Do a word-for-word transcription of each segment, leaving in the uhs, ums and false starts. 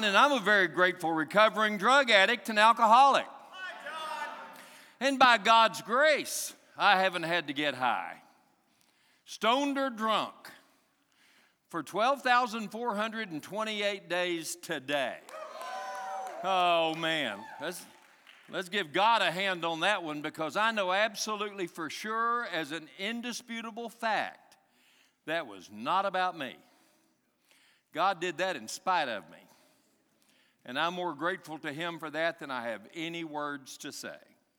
John, and I'm a very grateful recovering drug addict and alcoholic. Hi, John. And by God's grace, I haven't had to get high, stoned or drunk, for twelve thousand four hundred twenty-eight days today. Oh, man. Let's, let's give God a hand on that one, because I know absolutely for sure, as an indisputable fact, that was not about me. God did that in spite of me. And I'm more grateful to Him for that than I have any words to say.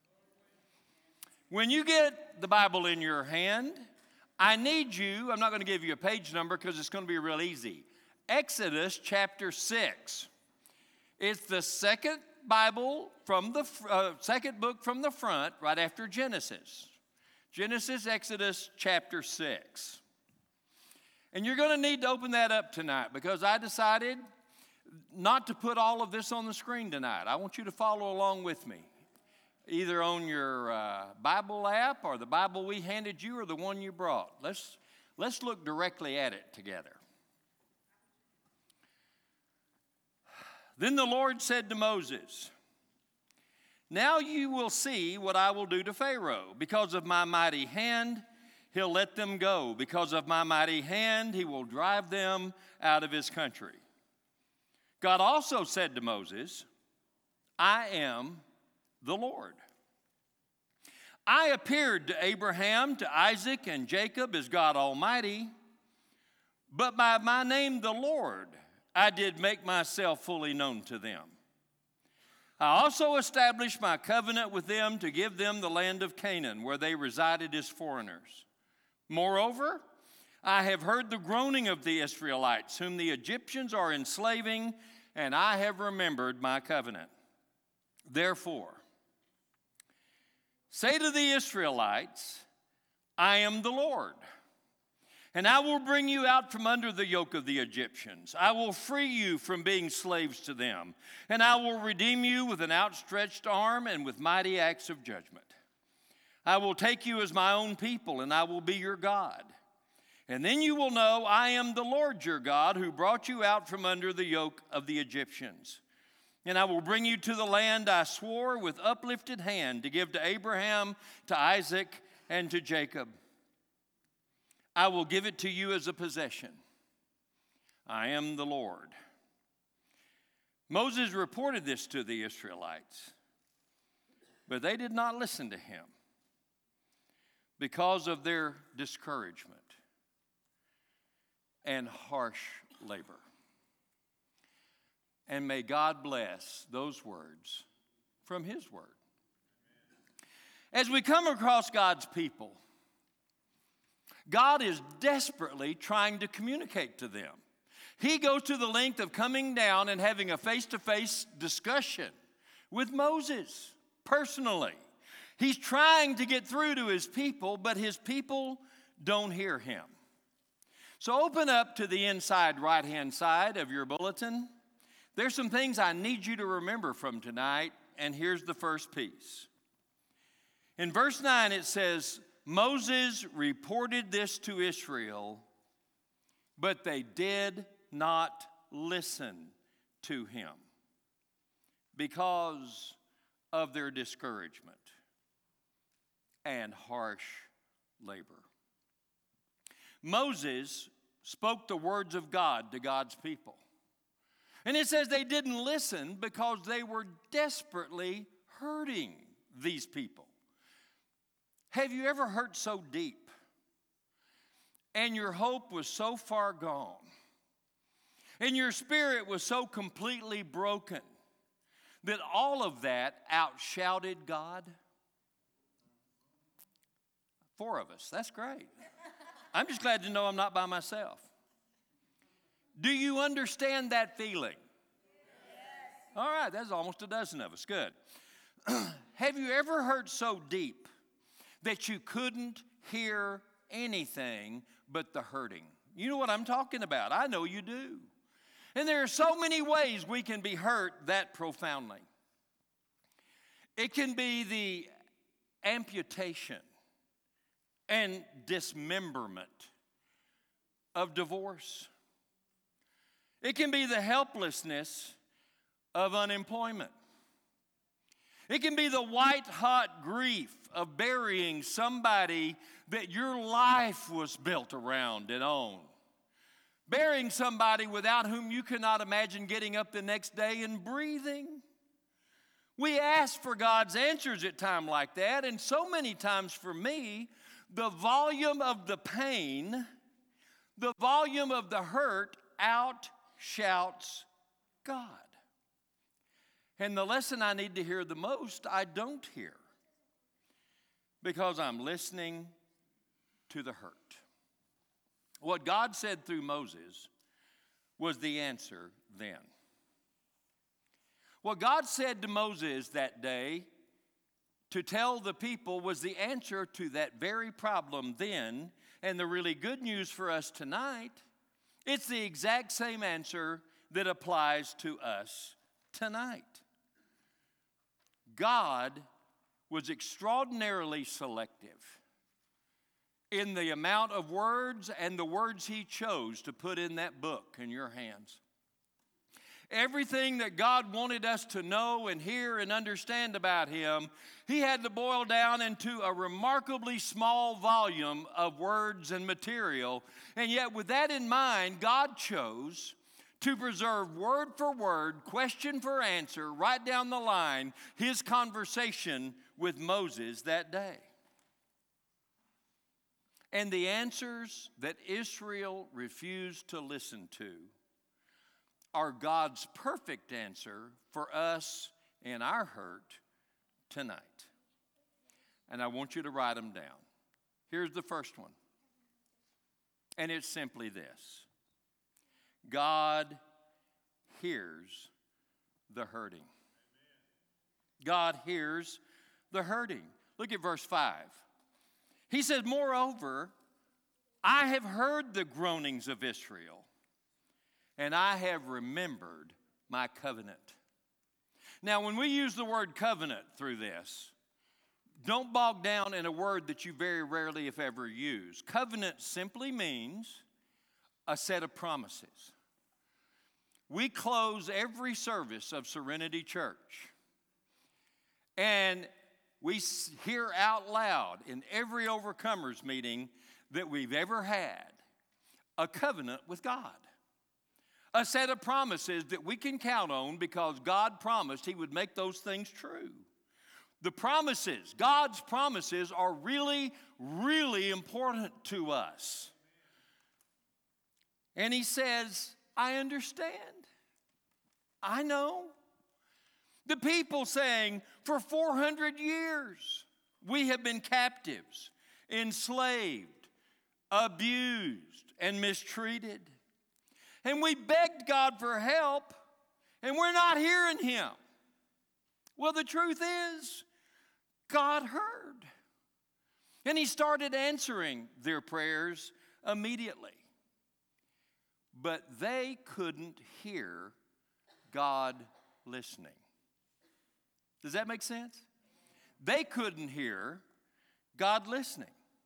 When you get the Bible in your hand, I need you, I'm not going to give you a page number because it's going to be real easy. Exodus chapter six. It's the second Bible from the uh, second book from the front, right after Genesis. Genesis, Exodus chapter six. And you're going to need to open that up tonight, because I decided not to put all of this on the screen tonight. I want you to follow along with me, either on your uh, Bible app or the Bible we handed you or the one you brought. Let's, let's look directly at it together. Then the Lord said to Moses, "Now you will see what I will do to Pharaoh. Because of my mighty hand, he'll let them go. Because of my mighty hand, he will drive them out of his country." God also said to Moses, "I am the Lord. I appeared to Abraham, to Isaac, and Jacob as God Almighty, but by my name, the Lord, I did make myself fully known to them. I also established my covenant with them to give them the land of Canaan, where they resided as foreigners. Moreover, I have heard the groaning of the Israelites, whom the Egyptians are enslaving, and I have remembered my covenant. Therefore, say to the Israelites, I am the Lord, and I will bring you out from under the yoke of the Egyptians. I will free you from being slaves to them, and I will redeem you with an outstretched arm and with mighty acts of judgment. I will take you as my own people, and I will be your God. And then you will know I am the Lord your God, who brought you out from under the yoke of the Egyptians. And I will bring you to the land I swore with uplifted hand to give to Abraham, to Isaac, and to Jacob. I will give it to you as a possession. I am the Lord." Moses reported this to the Israelites, but they did not listen to him because of their discouragement and harsh labor. And may God bless those words from His Word. As we come across God's people, God is desperately trying to communicate to them. He goes to the length of coming down and having a face-to-face discussion with Moses personally. He's trying to get through to his people, but his people don't hear him. So open up to the inside right-hand side of your bulletin. There's some things I need you to remember from tonight, and here's the first piece. In verse nine it says, Moses reported this to Israel, but they did not listen to him because of their discouragement and harsh labor. Moses spoke the words of God to God's people. And it says they didn't listen because they were desperately hurting these people. Have you ever hurt so deep and your hope was so far gone and your spirit was so completely broken that all of that outshouted God? Four of us, that's great. I'm just glad to know I'm not by myself. Do you understand that feeling? Yes. All right, that's almost a dozen of us. Good. Have you ever hurt so deep that you couldn't hear anything but the hurting? You know what I'm talking about. I know you do. And there are so many ways we can be hurt that profoundly. It can be the amputation and dismemberment of divorce. It can be the helplessness of unemployment. It can be the white-hot grief of burying somebody that your life was built around and on. Burying somebody without whom you cannot imagine getting up the next day and breathing. We ask for God's answers at times like that, and so many times for me, the volume of the pain, the volume of the hurt outshouts God. And the lesson I need to hear the most, I don't hear, because I'm listening to the hurt. What God said through Moses was the answer then. What God said to Moses that day to tell the people was the answer to that very problem then. And the really good news for us tonight, it's the exact same answer that applies to us tonight. God was extraordinarily selective in the amount of words and the words he chose to put in that book in your hands. Everything that God wanted us to know and hear and understand about him, he had to boil down into a remarkably small volume of words and material. And yet with that in mind, God chose to preserve word for word, question for answer, right down the line, his conversation with Moses that day. And the answers that Israel refused to listen to are God's perfect answer for us in our hurt tonight. And I want you to write them down. Here's the first one. And it's simply this. God hears the hurting. God hears the hurting. Look at verse five. He says, moreover, I have heard the groanings of Israel, and I have remembered my covenant. Now, when we use the word covenant through this, don't bog down in a word that you very rarely, if ever, use. Covenant simply means a set of promises. We close every service of Serenity Church, and we hear out loud in every Overcomers meeting that we've ever had a covenant with God. A set of promises that we can count on because God promised he would make those things true. The promises, God's promises, are really, really important to us. And he says, I understand. I know. The people saying, for four hundred years, we have been captives, enslaved, abused, and mistreated. And we begged God for help, and we're not hearing him. Well, the truth is, God heard. And he started answering their prayers immediately. But they couldn't hear God listening. Does that make sense? They couldn't hear God listening.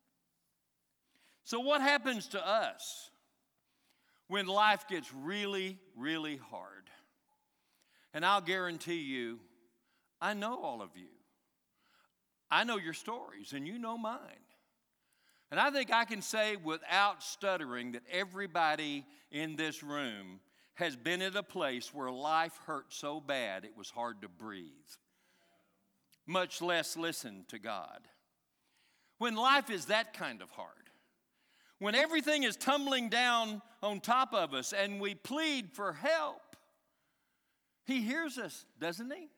So what happens to us when life gets really, really hard? And I'll guarantee you, I know all of you. I know your stories, and you know mine. And I think I can say without stuttering that everybody in this room has been at a place where life hurt so bad it was hard to breathe, much less listen to God. When life is that kind of hard, when everything is tumbling down on top of us and we plead for help, he hears us, doesn't he?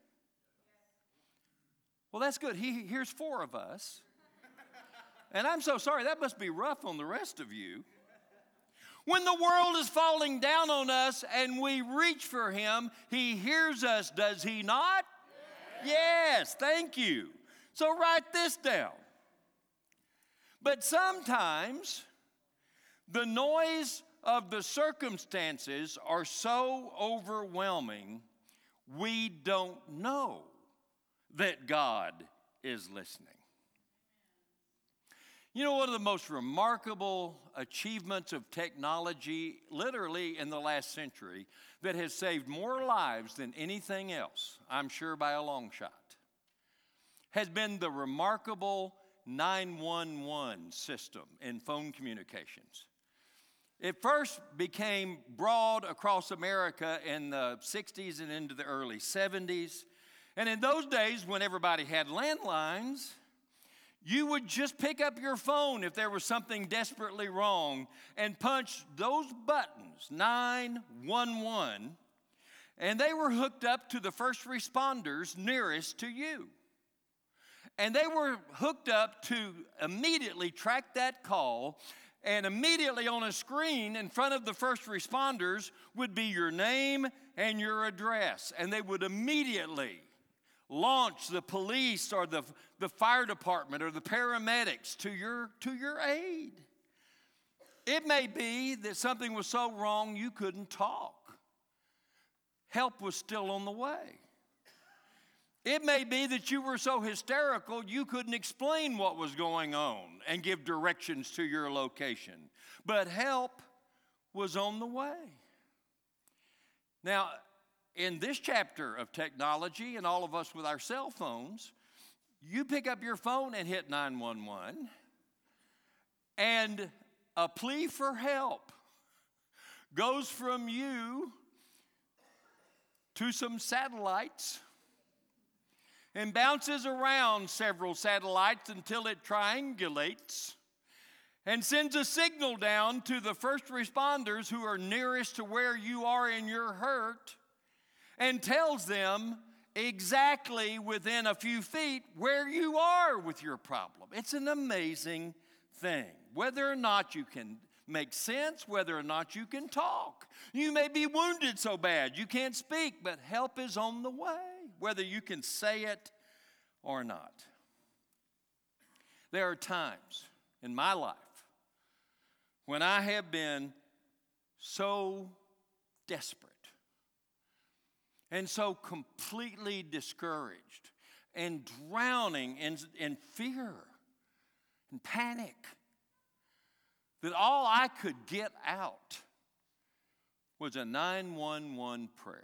Well, that's good. He hears four of us. And I'm so sorry, that must be rough on the rest of you. When the world is falling down on us and we reach for him, he hears us, does he not? Yes, thank you. So write this down. But sometimes the noise of the circumstances are so overwhelming, we don't know that God is listening. You know, one of the most remarkable achievements of technology, literally in the last century, that has saved more lives than anything else, I'm sure by a long shot, has been the remarkable nine one one system in phone communications. It first became broad across America in the sixties and into the early seventies. And in those days, when everybody had landlines, you would just pick up your phone if there was something desperately wrong and punch those buttons, nine one one, and they were hooked up to the first responders nearest to you. And they were hooked up to immediately track that call, and immediately on a screen in front of the first responders would be your name and your address. And they would immediately launch the police or the, the fire department or the paramedics to your, to your aid. It may be that something was so wrong you couldn't talk. Help was still on the way. It may be that you were so hysterical you couldn't explain what was going on and give directions to your location. But help was on the way. Now, in this chapter of technology, and all of us with our cell phones, you pick up your phone and hit nine one one, and a plea for help goes from you to some satellites and bounces around several satellites until it triangulates and sends a signal down to the first responders who are nearest to where you are in your hurt and tells them exactly within a few feet where you are with your problem. It's an amazing thing. Whether or not you can make sense, whether or not you can talk. You may be wounded so bad you can't speak, but help is on the way, whether you can say it or not. There are times in my life when I have been so desperate and so completely discouraged and drowning in, in fear and panic that all I could get out was a nine one one prayer.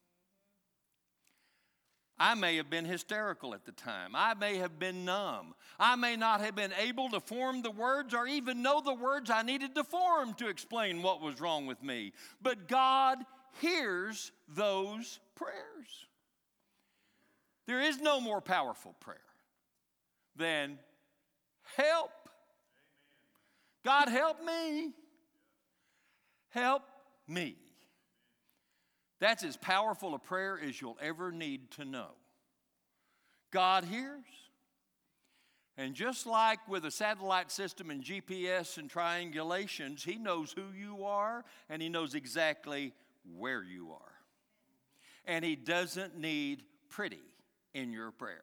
I may have been hysterical at the time. I may have been numb. I may not have been able to form the words or even know the words I needed to form to explain what was wrong with me. But God hears those prayers. There is no more powerful prayer than help. God, help me. Help me. That's as powerful a prayer as you'll ever need to know. God hears. And just like with a satellite system and G P S and triangulations, He knows who you are and He knows exactly where you are. And He doesn't need pretty in your prayer.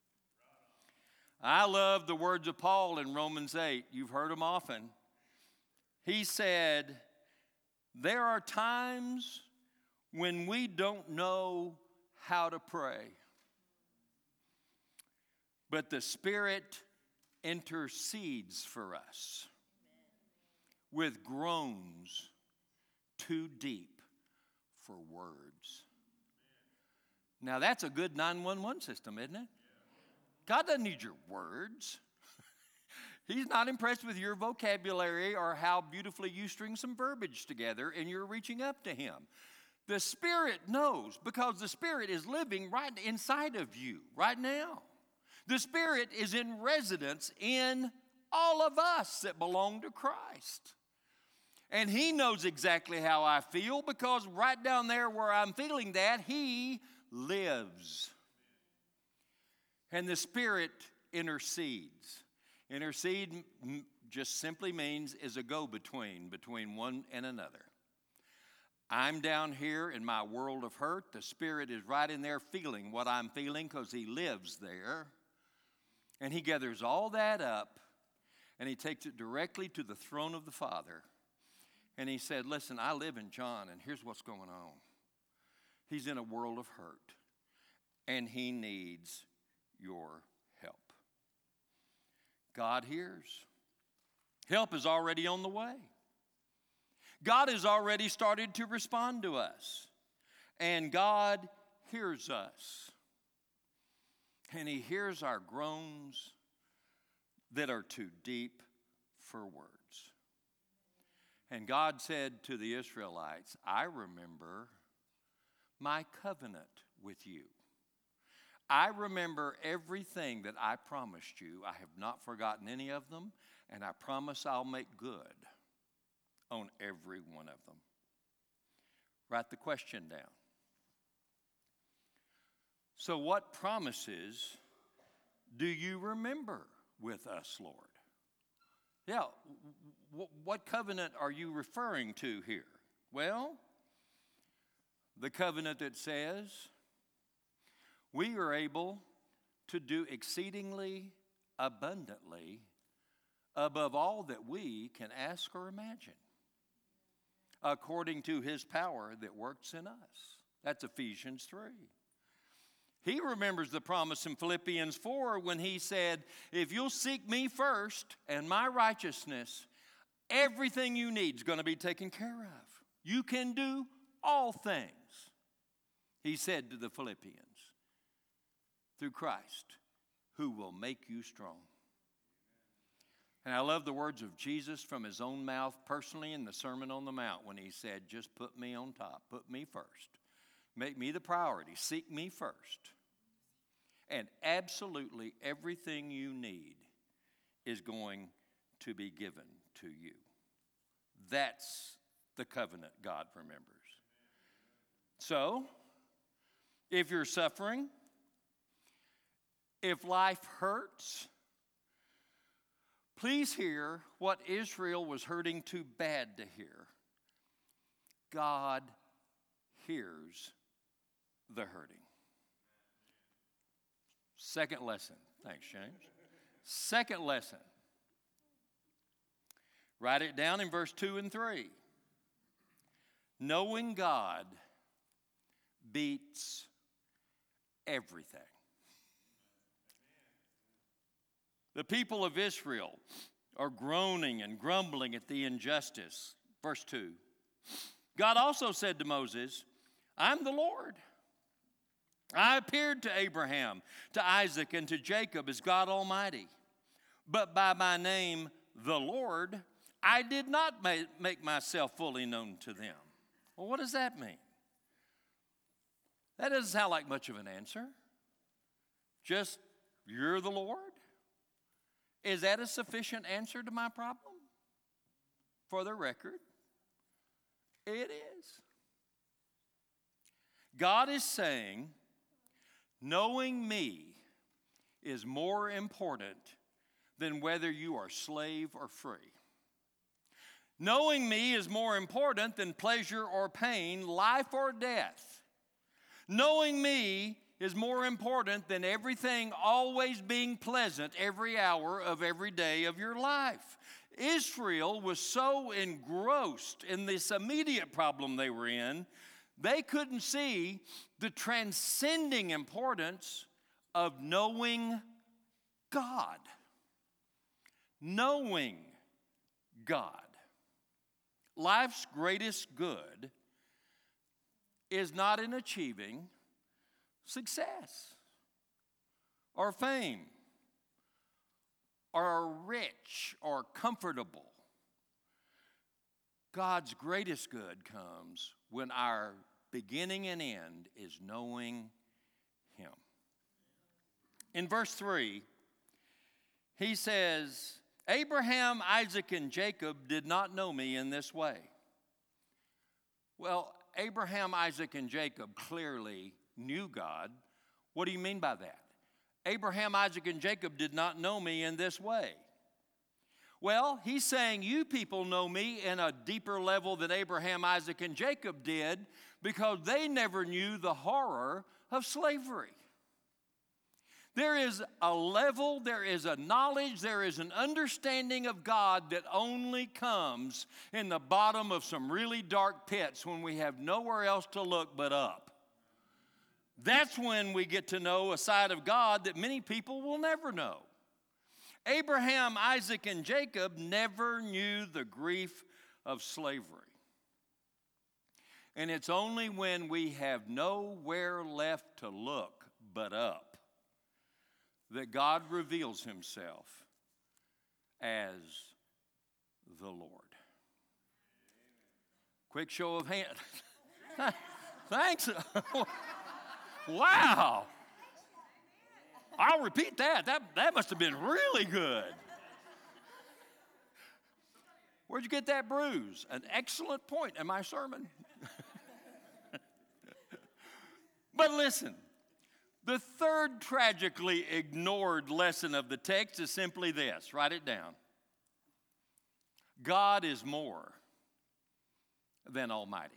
I love the words of Paul in Romans eight. You've heard them often. He said, there are times when we don't know how to pray, but the Spirit intercedes for us with groans too deep for words. Now that's a good nine one one system, isn't it? God doesn't need your words. He's not impressed with your vocabulary or how beautifully you string some verbiage together and you're reaching up to Him. The Spirit knows because the Spirit is living right inside of you right now. The Spirit is in residence in all of us that belong to Christ. And He knows exactly how I feel because right down there where I'm feeling that, He lives. And the Spirit intercedes. Intercede just simply means is a go-between, between one and another. I'm down here in my world of hurt. The Spirit is right in there feeling what I'm feeling because He lives there. And He gathers all that up and He takes it directly to the throne of the Father. And He said, listen, I live in John and here's what's going on. He's in a world of hurt and he needs your help. God hears. Help is already on the way. God has already started to respond to us. And God hears us. And He hears our groans that are too deep for words. And God said to the Israelites, I remember my covenant with you. I remember everything that I promised you. I have not forgotten any of them, and I promise I'll make good on every one of them. Write the question down. So what promises do you remember with us, Lord? Yeah, w- what covenant are you referring to here? Well, the covenant that says we are able to do exceedingly abundantly above all that we can ask or imagine, according to His power that works in us. That's Ephesians three. He remembers the promise in Philippians four when he said, if you'll seek me first and my righteousness, everything you need is going to be taken care of. You can do all things, he said to the Philippians, through Christ, who will make you strong. And I love the words of Jesus from His own mouth personally in the Sermon on the Mount when He said, just put me on top, put me first. Make me the priority. Seek me first. And absolutely everything you need is going to be given to you. That's the covenant God remembers. So, if you're suffering, if life hurts, please hear what Israel was hurting too bad to hear. God hears the hurting. Second lesson. Thanks, James. Second lesson. Write it down in verse two and three. Knowing God beats everything. The people of Israel are groaning and grumbling at the injustice. Verse two. God also said to Moses, I'm the Lord. I appeared to Abraham, to Isaac, and to Jacob as God Almighty. But by my name, the Lord, I did not make myself fully known to them. Well, what does that mean? That doesn't sound like much of an answer. Just, you're the Lord? Is that a sufficient answer to my problem? For the record, it is. God is saying, knowing me is more important than whether you are slave or free. Knowing me is more important than pleasure or pain, life or death. Knowing me is more important than everything always being pleasant every hour of every day of your life. Israel was so engrossed in this immediate problem they were in, they couldn't see the transcending importance of knowing God. Knowing God. Life's greatest good is not in achieving success or fame or rich or comfortable. God's greatest good comes when our beginning and end is knowing Him. In verse three, he says, Abraham, Isaac, and Jacob did not know me in this way. Well, Abraham, Isaac, and Jacob clearly knew God. What do you mean by that? Abraham, Isaac, and Jacob did not know me in this way. Well, he's saying you people know me in a deeper level than Abraham, Isaac, and Jacob did because they never knew the horror of slavery. There is a level, there is a knowledge, there is an understanding of God that only comes in the bottom of some really dark pits when we have nowhere else to look but up. That's when we get to know a side of God that many people will never know. Abraham, Isaac, and Jacob never knew the grief of slavery. And it's only when we have nowhere left to look but up that God reveals himself as the Lord. Quick show of hands. Thanks. Wow. I'll repeat that. That, that must have been really good. Where'd you get that bruise? An excellent point in my sermon. But listen, the third tragically ignored lesson of the text is simply this. Write it down. God is more than almighty.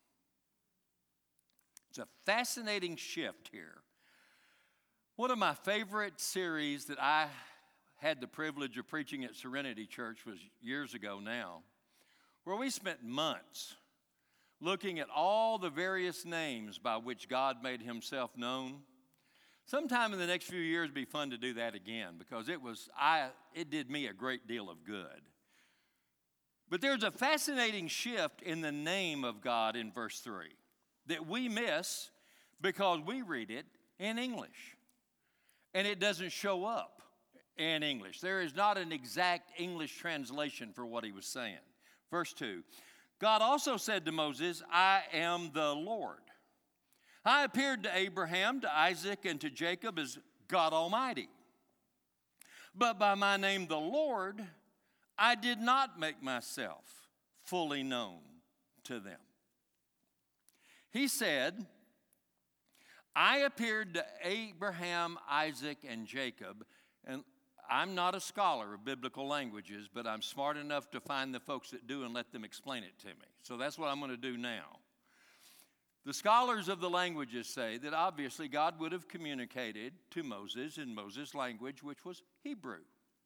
It's a fascinating shift here. One of my favorite series that I had the privilege of preaching at Serenity Church was years ago now, where we spent months looking at all the various names by which God made himself known. Sometime in the next few years, it'd be fun to do that again, because it was I it did me a great deal of good. But there's a fascinating shift in the name of God in verse three that we miss because we read it in English. And it doesn't show up in English. There is not an exact English translation for what he was saying. Verse two, God also said to Moses, I am the Lord. I appeared to Abraham, to Isaac, and to Jacob as God Almighty. But by my name, the Lord, I did not make myself fully known to them. He said, I appeared to Abraham, Isaac, and Jacob, and I'm not a scholar of biblical languages, but I'm smart enough to find the folks that do and let them explain it to me. So that's what I'm going to do now. The scholars of the languages say that obviously God would have communicated to Moses in Moses' language, which was Hebrew.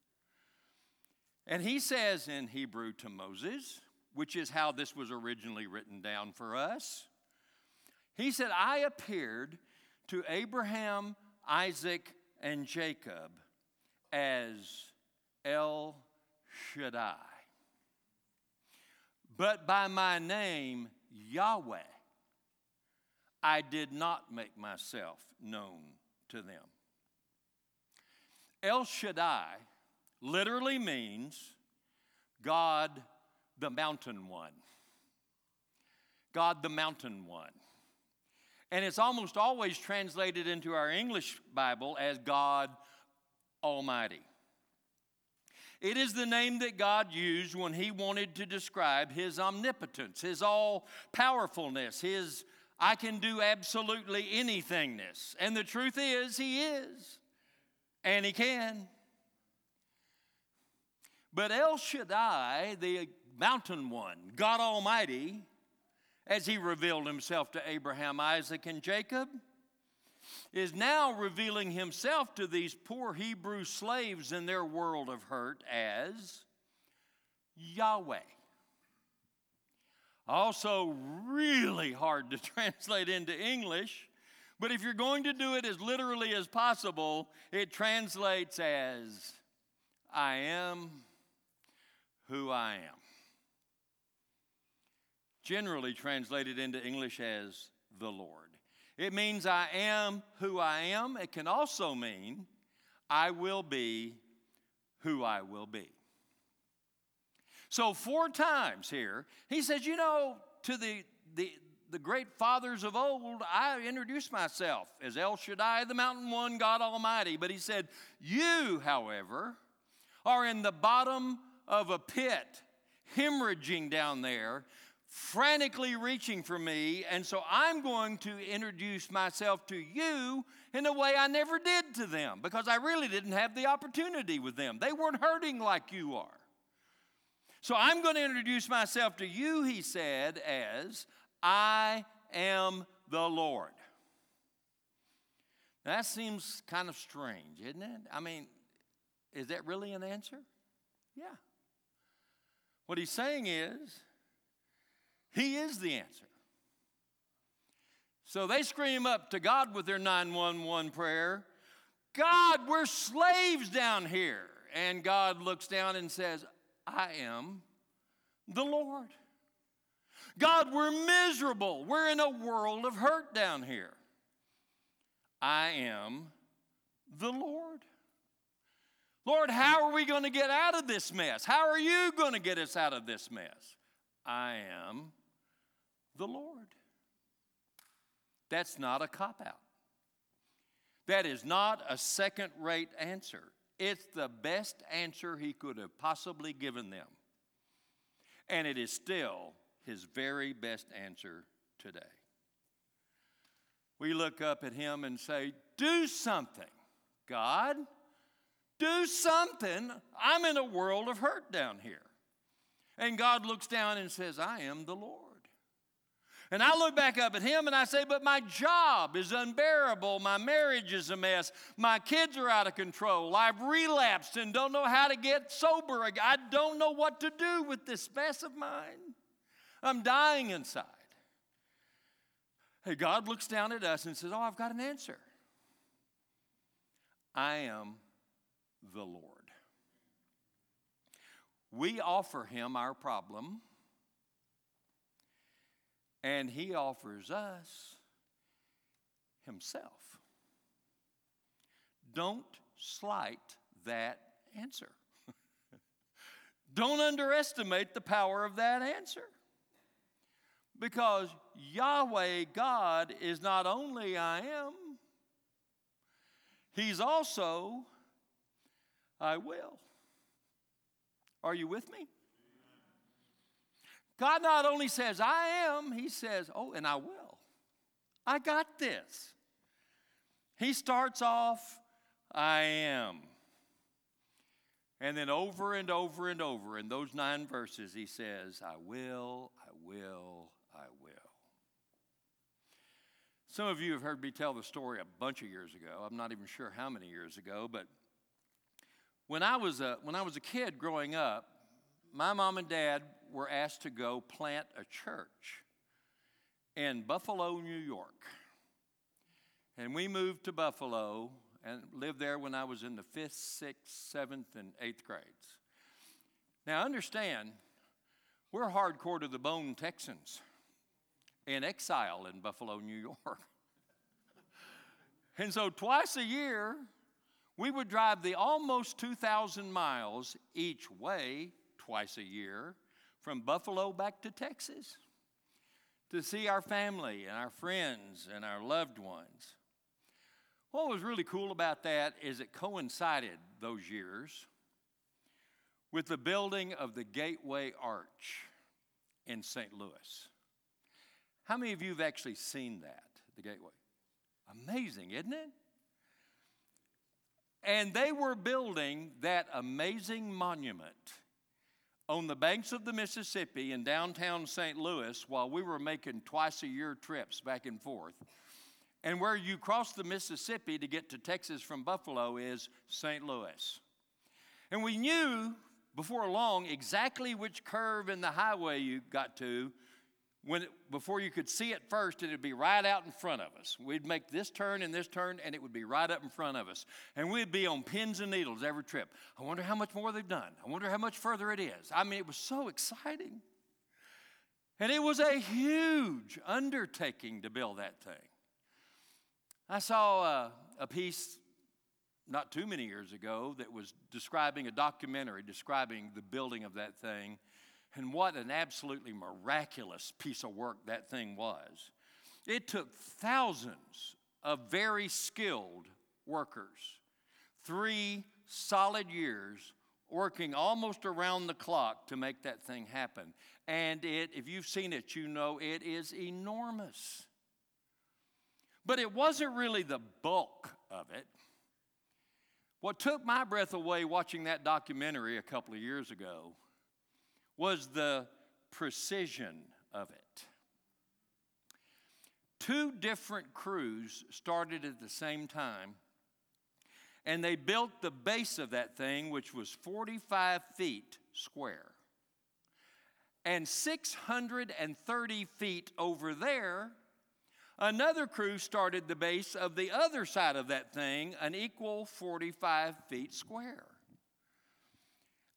And he says in Hebrew to Moses, which is how this was originally written down for us, he said, I appeared to Abraham, Isaac, and Jacob as El Shaddai. But by my name, Yahweh, I did not make myself known to them. El Shaddai literally means God the Mountain One. God the Mountain One. And it's almost always translated into our English Bible as God Almighty. It is the name that God used when he wanted to describe his omnipotence, his all-powerfulness, his I can do absolutely anythingness. And the truth is, he is. And he can. But El Shaddai, the Mountain One, God Almighty, as he revealed himself to Abraham, Isaac, and Jacob, is now revealing himself to these poor Hebrew slaves in their world of hurt as Yahweh. Also really hard to translate into English, but if you're going to do it as literally as possible, it translates as I am who I am. Generally translated into English as the Lord. It means I am who I am. It can also mean I will be who I will be. So four times here, he says, you know, to the, the, the great fathers of old, I introduced myself as El Shaddai, the Mountain One, God Almighty. But he said, you, however, are in the bottom of a pit, hemorrhaging down there, frantically reaching for me, and so I'm going to introduce myself to you in a way I never did to them, because I really didn't have the opportunity with them. They weren't hurting like you are. So I'm going to introduce myself to you, he said, as I am the Lord. Now, that seems kind of strange, isn't it? I mean, is that really an answer? Yeah. What he's saying is, he is the answer. So they scream up to God with their nine one one prayer, God, we're slaves down here. And God looks down and says, I am the Lord. God, we're miserable. We're in a world of hurt down here. I am the Lord. Lord, how are we going to get out of this mess? How are you going to get us out of this mess? I am the Lord. That's not a cop-out. That is not a second-rate answer. It's the best answer he could have possibly given them. And it is still his very best answer today. We look up at him and say, do something, God. Do something. I'm in a world of hurt down here. And God looks down and says, I am the Lord. And I look back up at him and I say, but my job is unbearable. My marriage is a mess. My kids are out of control. I've relapsed and don't know how to get sober again. I don't know what to do with this mess of mine. I'm dying inside. Hey, God looks down at us and says, oh, I've got an answer. I am the Lord. We offer him our problem, and he offers us himself. Don't slight that answer. Don't underestimate the power of that answer. Because Yahweh God is not only I am, he's also I will. Are you with me? God not only says I am, he says, oh, and I will. I got this. He starts off, I am. And then over and over and over in those nine verses, he says, I will, I will, I will. Some of you have heard me tell the story a bunch of years ago. I'm not even sure how many years ago, but when I was a, when I was a kid growing up, my mom and dad were asked to go plant a church in Buffalo, New York. And we moved to Buffalo and lived there when I was in the fifth, sixth, seventh, and eighth grades. Now understand, we're hardcore to the bone Texans in exile in Buffalo, New York. And so twice a year, we would drive the almost two thousand miles each way, twice a year, from Buffalo back to Texas to see our family and our friends and our loved ones. What was really cool about that is it coincided those years with the building of the Gateway Arch in Saint Louis. How many of you have actually seen that, the Gateway? Amazing, isn't it? And they were building that amazing monument on the banks of the Mississippi in downtown Saint Louis while we were making twice-a-year trips back and forth. And where you cross the Mississippi to get to Texas from Buffalo is Saint Louis. And we knew before long exactly which curve in the highway you got to when it, before you could see it first, and it would be right out in front of us. We'd make this turn and this turn, and it would be right up in front of us. And we'd be on pins and needles every trip. I wonder how much more they've done. I wonder how much further it is. I mean, it was so exciting. And it was a huge undertaking to build that thing. I saw uh, a piece not too many years ago that was describing a documentary describing the building of that thing. And what an absolutely miraculous piece of work that thing was. It took thousands of very skilled workers, three solid years, working almost around the clock to make that thing happen. And it, if you've seen it, you know it is enormous. But it wasn't really the bulk of it. What took my breath away watching that documentary a couple of years ago was the precision of it. Two different crews started at the same time, and they built the base of that thing, which was forty-five feet square. And six hundred thirty feet over there, another crew started the base of the other side of that thing, an equal forty-five feet square.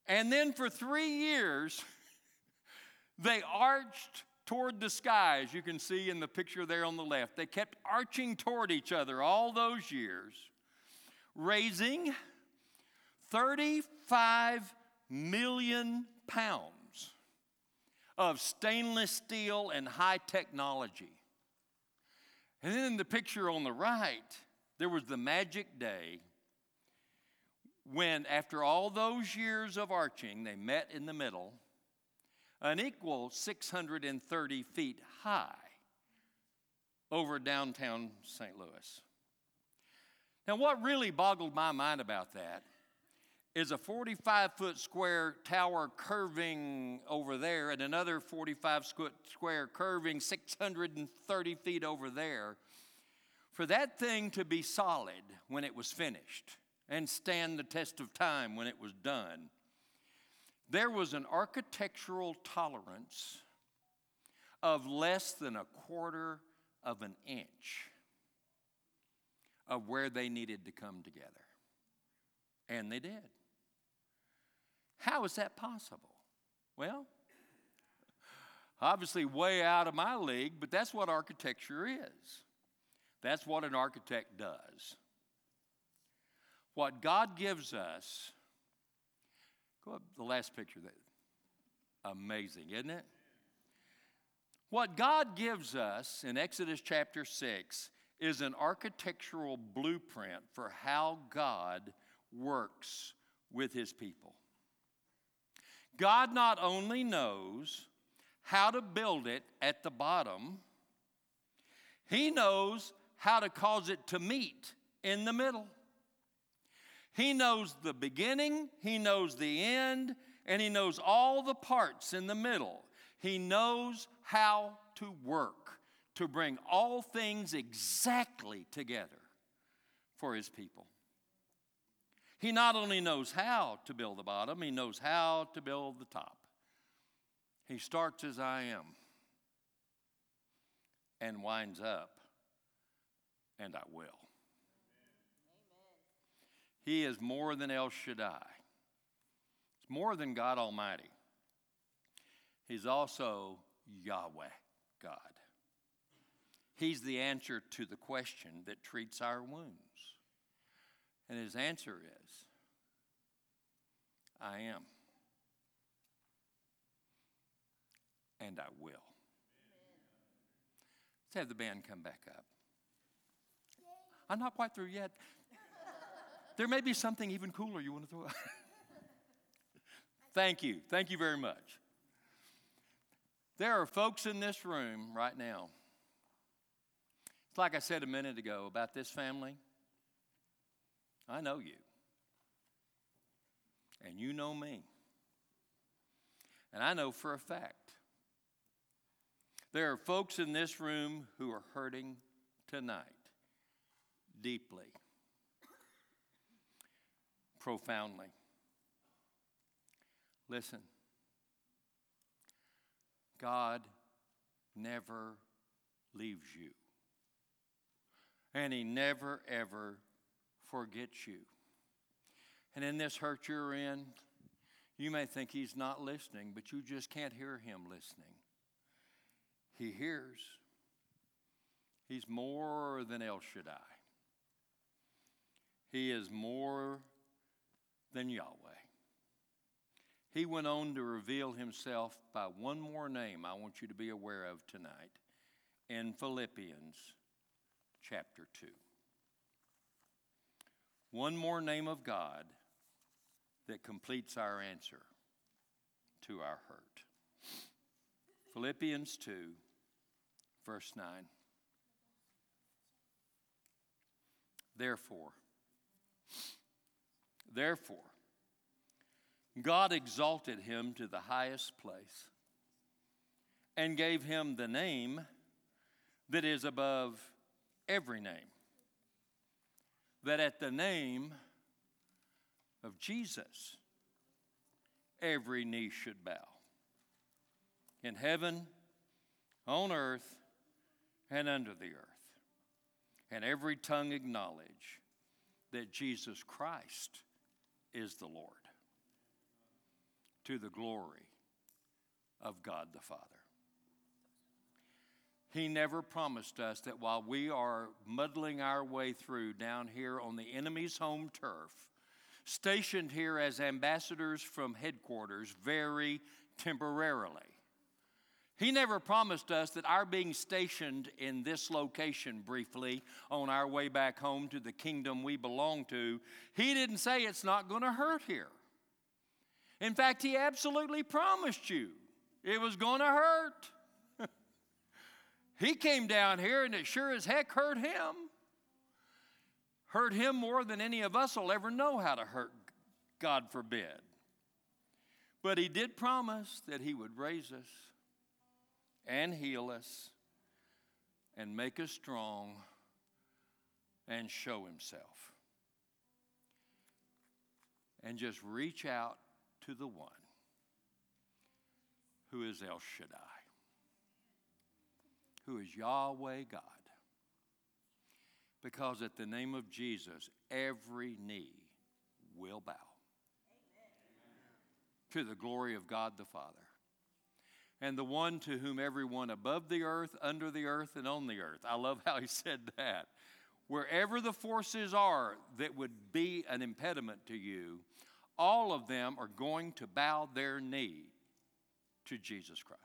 And then for three years, they arched toward the sky, as you can see in the picture there on the left. They kept arching toward each other all those years, raising thirty-five million pounds of stainless steel and high technology. And then in the picture on the right, there was the magic day when, after all those years of arching, they met in the middle, an equal six hundred thirty feet high over downtown Saint Louis. Now, what really boggled my mind about that is a forty-five foot square tower curving over there and another forty-five foot square curving six hundred thirty feet over there. For that thing to be solid when it was finished and stand the test of time when it was done, there was an architectural tolerance of less than a quarter of an inch of where they needed to come together. And they did. How is that possible? Well, obviously way out of my league, but that's what architecture is. That's what an architect does. What God gives us, go up the last picture there. Amazing, isn't it? What God gives us in Exodus chapter six is an architectural blueprint for how God works with his people. God not only knows how to build it at the bottom, he knows how to cause it to meet in the middle. He knows the beginning, he knows the end, and he knows all the parts in the middle. He knows how to work to bring all things exactly together for his people. He not only knows how to build the bottom, he knows how to build the top. He starts as I am and winds up, and I will. Amen. He is more than El Shaddai. He's more than God Almighty. He's also Yahweh, God. He's the answer to the question that treats our wounds. And his answer is, I am. And I will. Let's have the band come back up. I'm not quite through yet. There may be something even cooler you want to throw out. Thank you. Thank you very much. There are folks in this room right now. It's like I said a minute ago about this family. I know you. And you know me. And I know for a fact there are folks in this room who are hurting tonight deeply, profoundly. Listen, God never leaves you. And he never, ever forgets you. And in this hurt you're in, you may think he's not listening, but you just can't hear him listening. He hears. He's more than El Shaddai. He is more than Yahweh. He went on to reveal himself by one more name I want you to be aware of tonight in Philippians chapter two. One more name of God that completes our answer to our hurt. Philippians two, verse nine. Therefore, therefore, God exalted him to the highest place and gave him the name that is above every name, that at the name of Jesus, every knee should bow, in heaven, on earth, and under the earth, and every tongue acknowledge that Jesus Christ is the Lord. to the glory of God the Father. He never promised us that while we are muddling our way through down here on the enemy's home turf, stationed here as ambassadors from headquarters very temporarily, He never promised us that our being stationed in this location briefly on our way back home to the kingdom we belong to, He didn't say it's not going to hurt here. In fact, He absolutely promised you it was going to hurt. He came down here and it sure as heck hurt Him. Hurt Him more than any of us will ever know how to hurt, God forbid. But He did promise that He would raise us and heal us and make us strong and show Himself. And just reach out to the one who is El Shaddai, who is Yahweh God. Because at the name of Jesus, every knee will bow. Amen. To the glory of God the Father. And the one to whom everyone above the earth, under the earth, and on the earth. I love how he said that. Wherever the forces are that would be an impediment to you, all of them are going to bow their knee to Jesus Christ.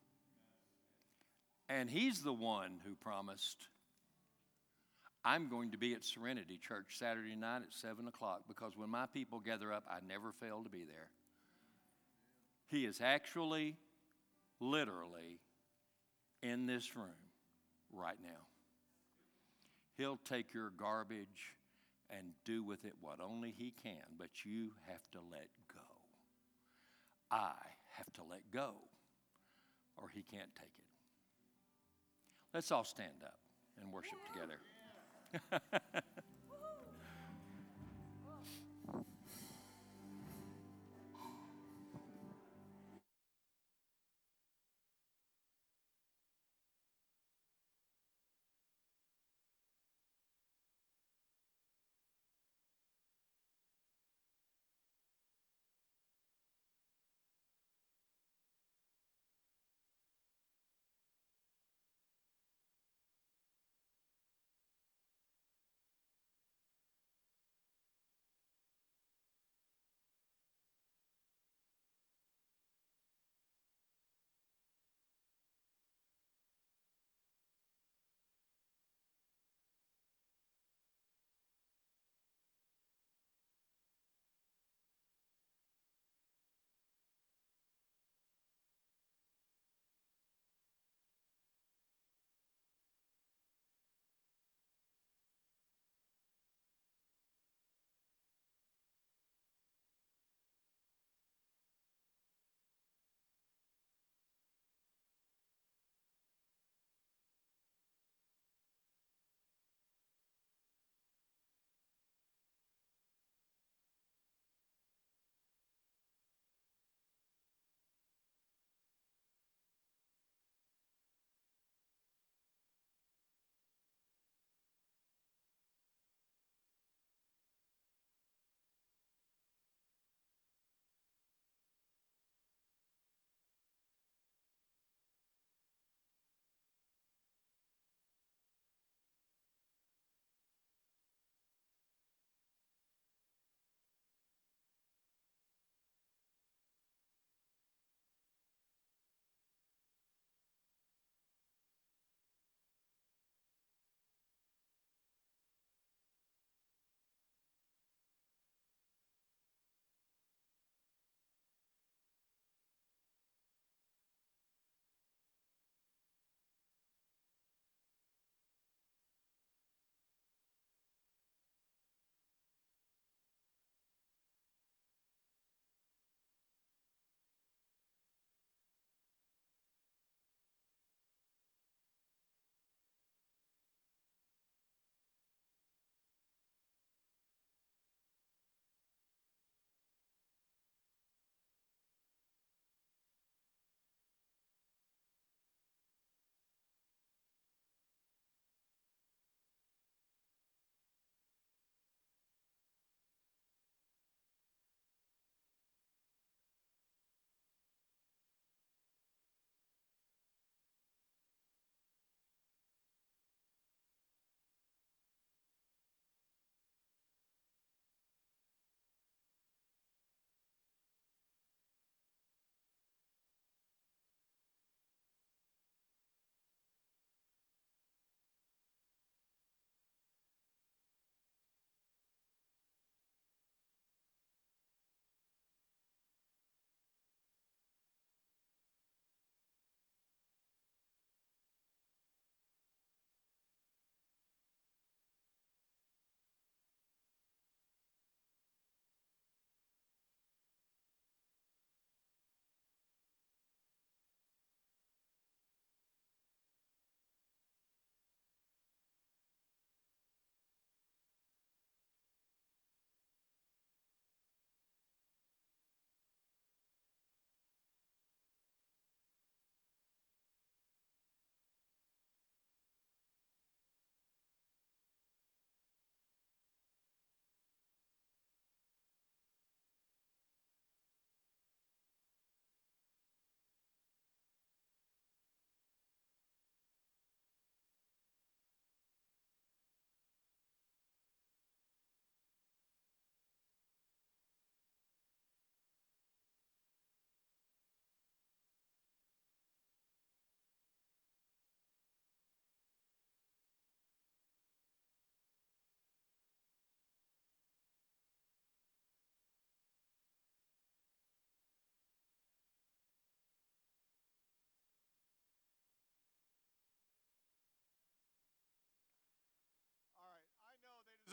And He's the one who promised, I'm going to be at Serenity Church Saturday night at seven o'clock because when my people gather up, I never fail to be there. He is actually, literally, in this room right now. He'll take your garbage and do with it what only He can, but you have to let go. I have to let go, or He can't take it. Let's all stand up and worship together.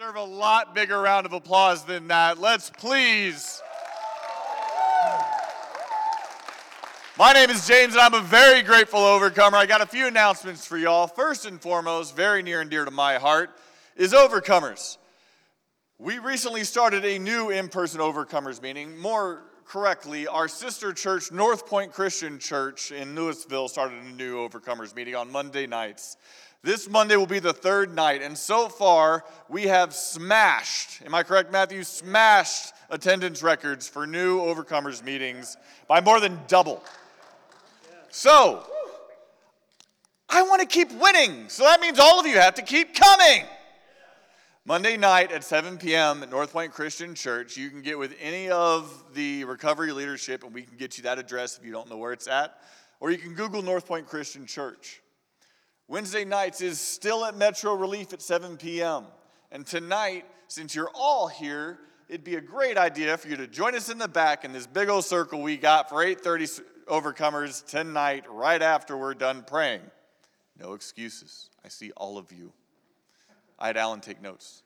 deserve a lot bigger round of applause than that. Let's please. My name is James, and I'm a very grateful overcomer. I got a few announcements for y'all. First and foremost, very near and dear to my heart, is Overcomers. We recently started a new in-person Overcomers meeting. More correctly, our sister church, North Point Christian Church in Louisville, started a new Overcomers meeting on Monday nights. This Monday will be the third night, and so far we have smashed, am I correct, Matthew? Smashed attendance records for new Overcomers meetings by more than double. So, I want to keep winning, so that means all of you have to keep coming. Monday night at seven p.m. at North Point Christian Church, you can get with any of the recovery leadership, and we can get you that address if you don't know where it's at, or you can Google North Point Christian Church. Wednesday nights is still at Metro Relief at seven p.m. And tonight, since you're all here, it'd be a great idea for you to join us in the back in this big old circle we got for eight thirty Overcomers tonight, right after we're done praying. No excuses. I see all of you. I had Alan take notes.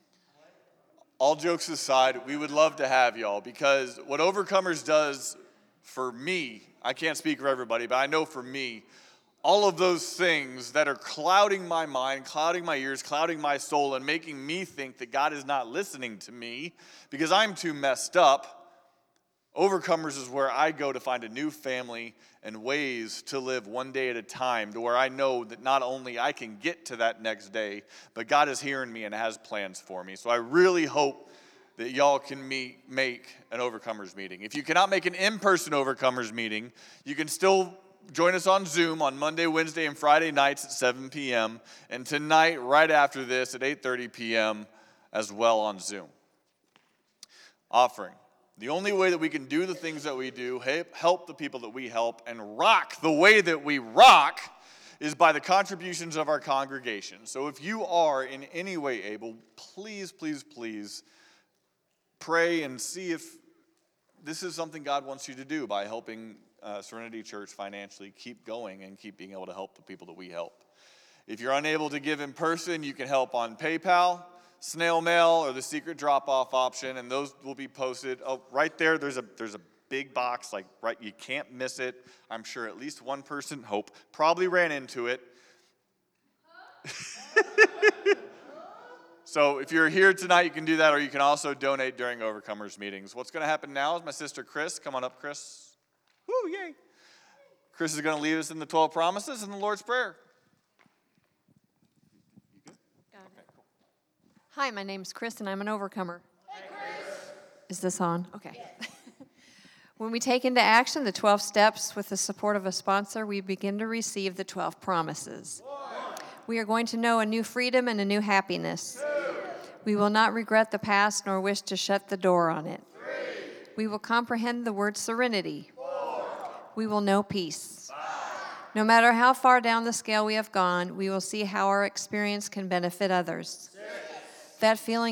All jokes aside, we would love to have y'all, because what Overcomers does for me, I can't speak for everybody, but I know for me, all of those things that are clouding my mind, clouding my ears, clouding my soul, and making me think that God is not listening to me because I'm too messed up, Overcomers is where I go to find a new family and ways to live one day at a time, to where I know that not only I can get to that next day, but God is hearing me and has plans for me. So I really hope that y'all can meet, make an Overcomers meeting. If you cannot make an in-person Overcomers meeting, you can still join us on Zoom on Monday, Wednesday, and Friday nights at seven p.m. And tonight, right after this, at eight thirty p.m. as well on Zoom. Offering. The only way that we can do the things that we do, help the people that we help, and rock the way that we rock is by the contributions of our congregation. So if you are in any way able, please, please, please pray and see if this is something God wants you to do by helping uh, Serenity Church financially keep going and keep being able to help the people that we help. If you're unable to give in person, you can help on PayPal, snail mail, or the secret drop-off option, and those will be posted. Oh, right there, there's a there's a big box, like, right, you can't miss it. I'm sure at least one person, hope, probably ran into it. So if you're here tonight, you can do that, or you can also donate during Overcomers meetings. What's going to happen now is my sister Chris, come on up, Chris. Woo, yay. Chris is going to lead us in the twelve promises and the Lord's Prayer. Hi, my name's Chris, and I'm an overcomer. Hey, Chris. Is this on? Okay. Yes. When we take into action the twelve steps with the support of a sponsor, we begin to receive the twelve promises. One. We are going to know a new freedom and a new happiness. Two. We will not regret the past nor wish to shut the door on it. Three. We will comprehend the word serenity. Four. We will know peace. Five. No matter how far down the scale we have gone, we will see how our experience can benefit others. Six. That feeling